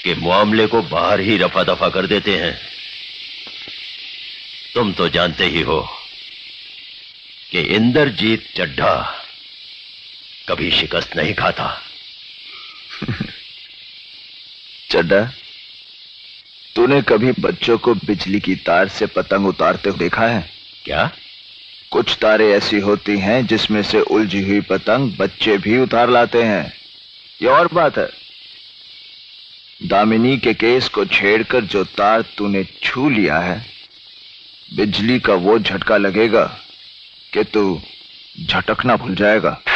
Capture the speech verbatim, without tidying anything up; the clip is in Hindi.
कि मामले को बाहर ही रफा दफा कर देते हैं। तुम तो जानते ही हो कि इंद्रजीत चड्ढा कभी शिकस्त नहीं खाता। चड्ढा, तूने कभी बच्चों को बिजली की तार से पतंग उतारते हुए देखा है? क्या? कुछ तारें ऐसी होती हैं जिसमें से उलझी हुई पतंग बच्चे भी उतार लाते हैं। ये और बात है, दामिनी के केस को छेड़कर जो तार तूने छू लिया है, बिजली का वो झटका लगेगा कि तू झटकना भूल जाएगा।